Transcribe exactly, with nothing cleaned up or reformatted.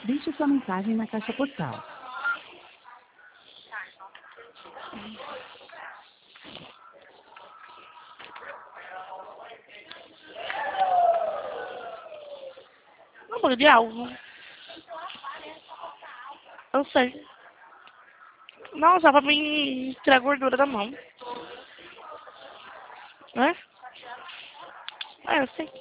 Deixe sua mensagem na caixa postal. Não hambúrguer de alvo. Eu sei. Não, só pra mim tirar a gordura da mão. Né? É, eu sei.